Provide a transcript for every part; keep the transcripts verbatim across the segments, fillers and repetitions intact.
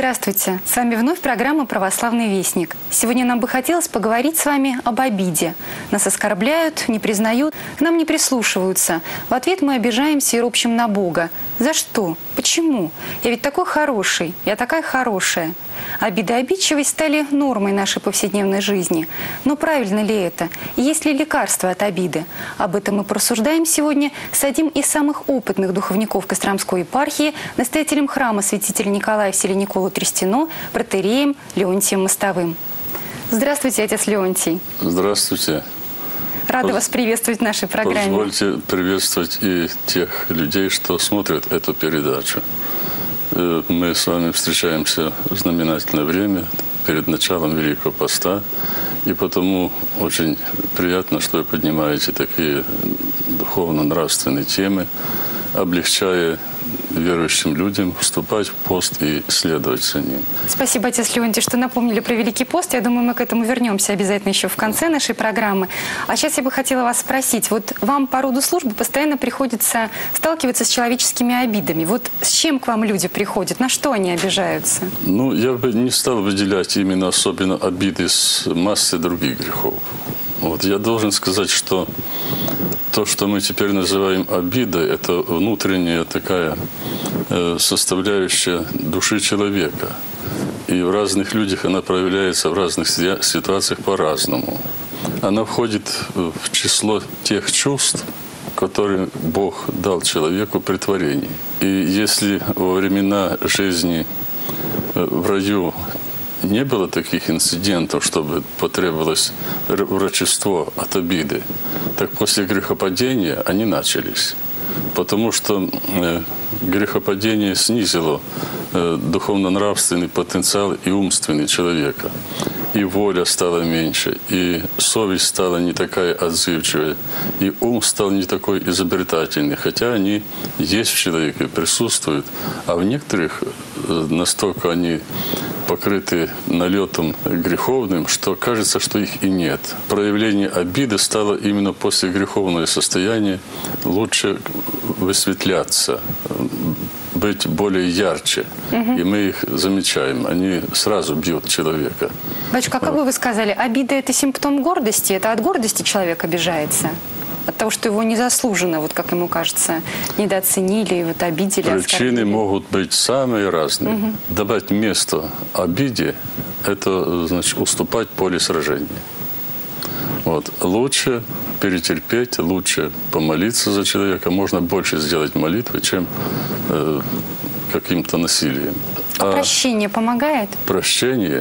Здравствуйте! С вами вновь программа «Православный вестник». Сегодня нам бы хотелось поговорить с вами об обиде. Нас оскорбляют, не признают, к нам не прислушиваются. В ответ мы обижаемся и ропщим на Бога. За что? Почему? Я ведь такой хороший, я такая хорошая. Обида и обидчивость стали нормой нашей повседневной жизни. Но правильно ли это? И есть ли лекарство от обиды? Об этом мы порассуждаем сегодня с одним из самых опытных духовников Костромской епархии, настоятелем храма святителя Николая в селе Николу Трестино, протоиереем Леонтием Мостовым. Здравствуйте, отец Леонтий. Здравствуйте. Рада вас приветствовать в нашей программе. Позвольте приветствовать и тех людей, что смотрят эту передачу. Мы с вами встречаемся в знаменательное время, перед началом Великого Поста. И потому очень приятно, что вы поднимаете такие духовно-нравственные темы, облегчая верующим людям вступать в пост и следовать за ним. Спасибо, отец Леонтий, что напомнили про Великий пост. Я думаю, мы к этому вернемся обязательно еще в конце нашей программы. А сейчас я бы хотела вас спросить. Вот вам по роду службы постоянно приходится сталкиваться с человеческими обидами. Вот с чем к вам люди приходят? На что они обижаются? Ну, я бы не стал выделять именно особенно обиды с массы других грехов. Вот. Я должен сказать, что то, что мы теперь называем обидой, это внутренняя такая э, составляющая души человека. И в разных людях она проявляется в разных ситуациях по-разному. Она входит в число тех чувств, которые Бог дал человеку при творении. И если во времена жизни в раю не было таких инцидентов, чтобы потребовалось врачество от обиды, так после грехопадения они начались. Потому что э, грехопадение снизило э, духовно-нравственный потенциал и умственный человека. И воля стала меньше, и совесть стала не такая отзывчивая, и ум стал не такой изобретательный. Хотя они есть в человеке, присутствуют, а в некоторых э, настолько они покрыты налетом греховным, что кажется, что их и нет. Проявление обиды стало именно после греховного состояния лучше высветляться, быть более ярче. Угу. И мы их замечаем. Они сразу бьют человека. Батюшка, как бы вы сказали, обида – это симптом гордости? Это от гордости человек обижается? От того, что его незаслуженно, вот как ему кажется, недооценили, вот обидели, Причины оскорбили. могут быть самые разные. Угу. Давать место обиде – это, значит, уступать поле сражения. Вот. Лучше перетерпеть, лучше помолиться за человека. Можно больше сделать молитвы, чем э, каким-то насилием. А, а прощение помогает? Прощение,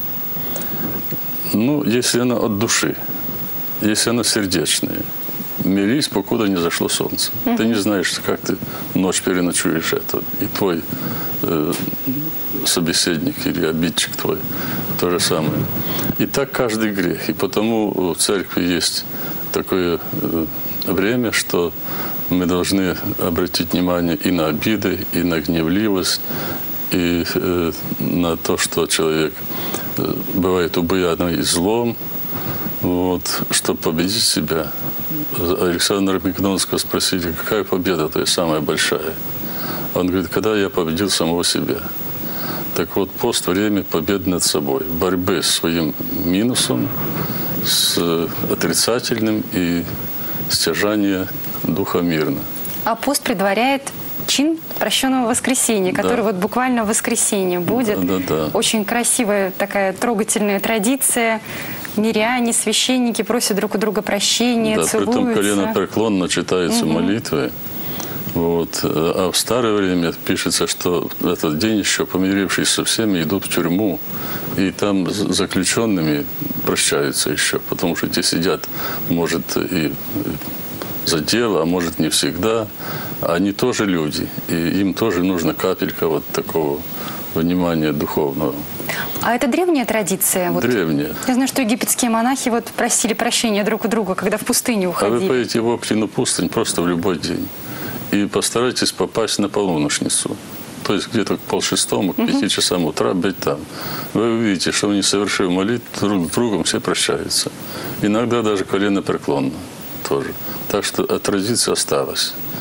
ну, если оно от души, если оно сердечное. Мирись, покуда не зашло солнце. Uh-huh. Ты не знаешь, как ты ночь переночуешь это. И твой э, собеседник или обидчик твой то же самое. И так каждый грех. И потому в церкви есть такое э, время, что мы должны обратить внимание и на обиды, и на гневливость, и э, на то, что человек э, бывает убоянный и злом. Вот, чтобы победить себя. Александра Македонского спросили, какая победа твоя самая большая? Он говорит, когда я победил самого себя. Так вот, пост – время победы над собой, борьбы с своим минусом, с отрицательным и стяжания духа мирно. А пост предваряет чин прощенного воскресения, который да. вот буквально в воскресенье будет. Да, да, да. Очень красивая такая трогательная традиция. Миряне, священники просят друг у друга прощения, да, целуются. Притом коленопреклонно читаются угу. молитвы. Вот. А в старое время пишется, что в этот день еще помирившись со всеми идут в тюрьму. И там с заключенными прощаются еще. Потому что те сидят, может, и за дело, а может, не всегда. Они тоже люди. И им тоже нужна капелька вот такого внимания духовного. А это древняя традиция? Вот, древняя. Я знаю, что египетские монахи вот просили прощения друг у друга, когда в пустыню уходили. А вы поедете в Оптину пустынь просто в любой день. И постарайтесь попасть на полуношницу. То есть где-то к полшестому, к пяти угу. часам утра быть там. Вы увидите, что вы не совершив молитву, друг с другом все прощаются. Иногда даже коленопреклонно тоже. Так что традиция осталась.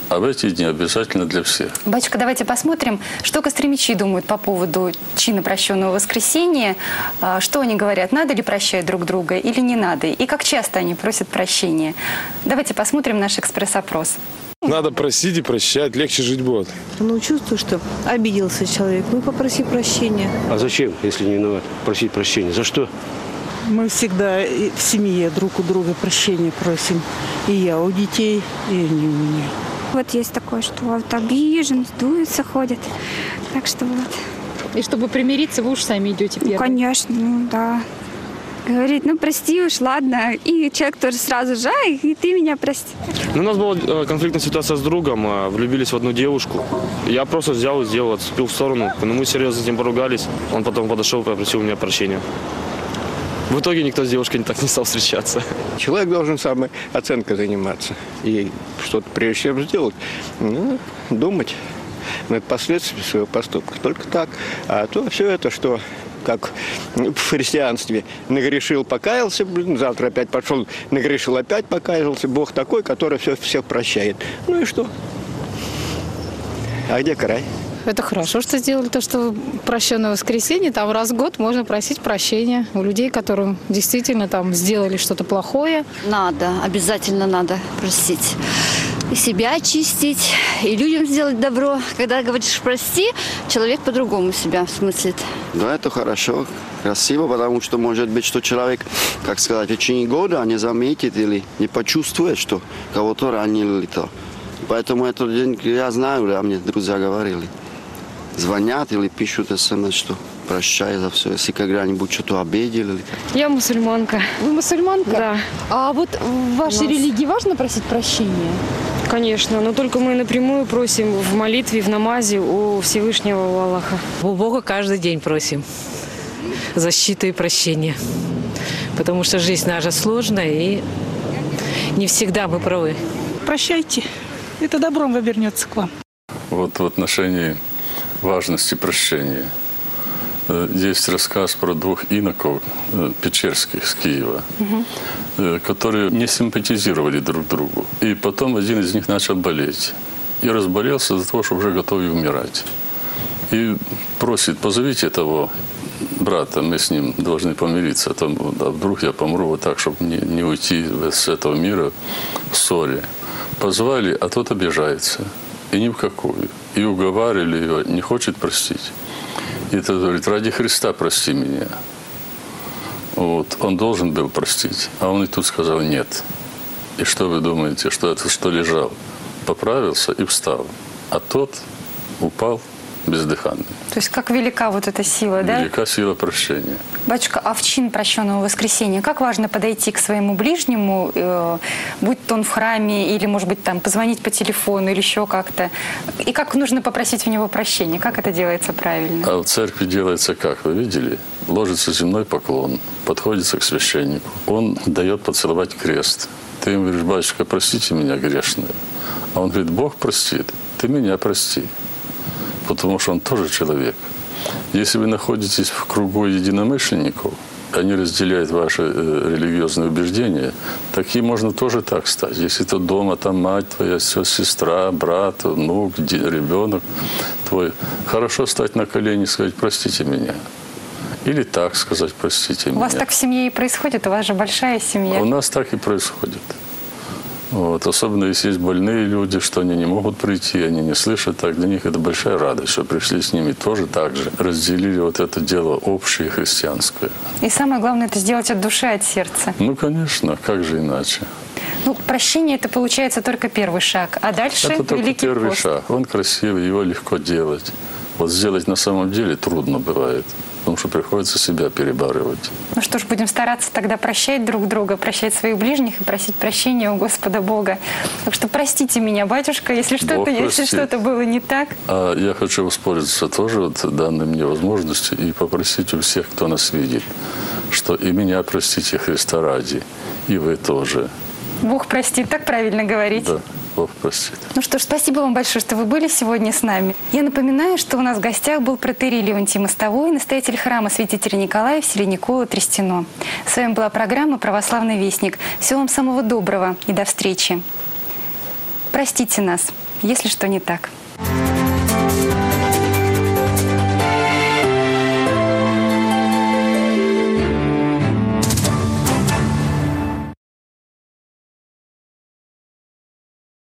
А в эти дни обязательно для всех. Батюшка, давайте посмотрим, что костромичи думают по поводу чина прощенного воскресения. Что они говорят, надо ли прощать друг друга или не надо? И как часто они просят прощения? Давайте посмотрим наш экспресс-опрос. Надо просить и прощать, легче жить будет. Ну, чувствую, что обиделся человек. Ну, попроси прощения. А зачем, если не виноват, просить прощения? За что? Мы всегда в семье друг у друга прощения просим. И я у детей, и они у меня. Вот есть такое, что вот обижен, дуется, ходит. Так что вот. И чтобы примириться, вы уж сами идете первым? Ну, конечно, ну да. Говорит, ну прости уж, ладно. И человек тоже сразу же, ай, и ты меня прости. Ну, у нас была конфликтная ситуация с другом, влюбились в одну девушку. Я просто взял и сделал, отступил в сторону. Но мы серьезно с ним поругались. Он потом подошел и попросил у меня прощения. В итоге никто с девушкой так не стал встречаться. Человек должен самой оценкой заниматься. И что-то прежде чем сделать, ну, думать над последствиями своего поступка. Только так. А то все это, что как в христианстве нагрешил, покаялся, блин, завтра опять пошел, нагрешил, опять покаялся. Бог такой, который все, всех прощает. Ну и что? А где край? Это хорошо, что сделали то, что прощенное воскресенье, там раз в год можно просить прощения у людей, которым действительно там сделали что-то плохое. Надо, обязательно надо простить. И себя очистить, и людям сделать добро. Когда говоришь «прости», человек по-другому себя смыслит. Да, это хорошо, красиво, потому что может быть, что человек, как сказать, в течение года не заметит или не почувствует, что кого-то ранили или то. Поэтому этот день, я знаю, да, мне друзья говорили. Звонят или пишут смс, что прощай за все, если когда-нибудь что-то обидели. Я мусульманка. Вы мусульманка? Да. А вот в вашей нас... религии важно просить прощения? Конечно, но только мы напрямую просим в молитве, в намазе у Всевышнего у Аллаха. У Бога каждый день просим защиты и прощения. Потому что жизнь наша сложная, и не всегда мы правы. Прощайте, это добром вернется к вам. Вот в отношении важности прощения. Есть рассказ про двух иноков печерских с Киева, угу. которые не симпатизировали друг другу. И потом один из них начал болеть. И разболелся за то, что уже готов умирать. И просит, позовите того брата, мы с ним должны помириться. А, то, а вдруг я помру вот так, чтобы не, не уйти с этого мира в ссоре. Позвали, а тот обижается. И ни в какую. И уговаривали его, не хочет простить. И тот говорит, ради Христа прости меня. Вот. Он должен был простить. А он и тут сказал нет. И что вы думаете, что это что лежал? Поправился и встал. А тот упал бездыханный. То есть как велика вот эта сила, да? Велика сила прощения. Батюшка, а в чин прощенного воскресения как важно подойти к своему ближнему, э, будь то он в храме, или, может быть, там позвонить по телефону, или еще как-то? И как нужно попросить у него прощения? Как это делается правильно? А в церкви делается как? Вы видели? Ложится земной поклон, подходится к священнику. Он дает поцеловать крест. Ты ему говоришь, батюшка, простите меня грешную. А он говорит, Бог простит, ты меня прости. Потому что он тоже человек. Если вы находитесь в кругу единомышленников, они разделяют ваши э, религиозные убеждения, такие можно тоже так стать. Если ты дома, там мать твоя, все, сестра, брат, внук, ребенок твой, хорошо стать на колени и сказать, простите меня. Или так сказать, простите у меня. У вас так в семье и происходит? У вас же большая семья. У нас так и происходит. Вот. Особенно если есть больные люди, что они не могут прийти, они не слышат, так для них это большая радость, что пришли с ними тоже так же, разделили вот это дело общее христианское. И самое главное, это сделать от души, от сердца. Ну, конечно, как же иначе? Ну, прощение это получается только первый шаг, а дальше это только великий первый пост. шаг, он красивый, его легко делать. Вот сделать на самом деле трудно бывает. Потому что приходится себя перебарывать. Ну что ж, будем стараться тогда прощать друг друга, прощать своих ближних и просить прощения у Господа Бога. Так что простите меня, батюшка, если что-то, если что-то было не так. А я хочу воспользоваться тоже вот данной мне возможностью и попросить у всех, кто нас видит, что и меня простите Христа ради, и вы тоже. Бог простит, так правильно говорить. Да. Бог простит. Ну что ж, спасибо вам большое, что вы были сегодня с нами. Я напоминаю, что у нас в гостях был протоиерей Леонтий Мостовой, настоятель храма святителя Николая в селе Никола-Трестино. С вами была программа «Православный вестник». Всего вам самого доброго и до встречи. Простите нас. если что не так.